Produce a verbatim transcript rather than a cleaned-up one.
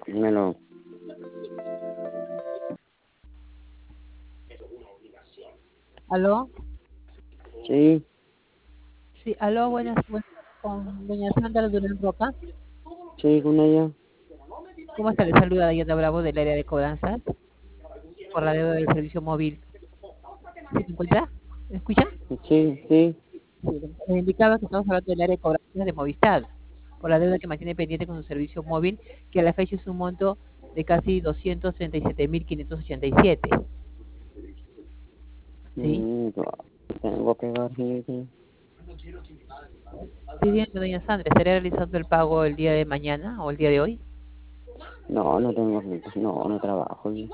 Dímelo. ¿Aló? Sí, Sí, aló, buenas, buenas, con doña Sandra Durán Roca. sí, con ella. ¿Cómo está? Le saluda Diana Bravo del área de cobranzas por la deuda del servicio móvil. ¿Se encuentra? ¿Me escucha? Sí, sí. Sí, le indicaba que estamos hablando del área de cobranzas de Movistar, por la deuda que mantiene pendiente con su servicio móvil, que a la fecha es un monto de casi doscientos treinta y siete mil quinientos ochenta y siete. ¿Sí? Mm, yo tengo que ver, sí, sí. Sí, bien, doña Sandra, ¿estará realizando el pago el día de mañana o el día de hoy? No, no tengo, no, no trabajo. Sí.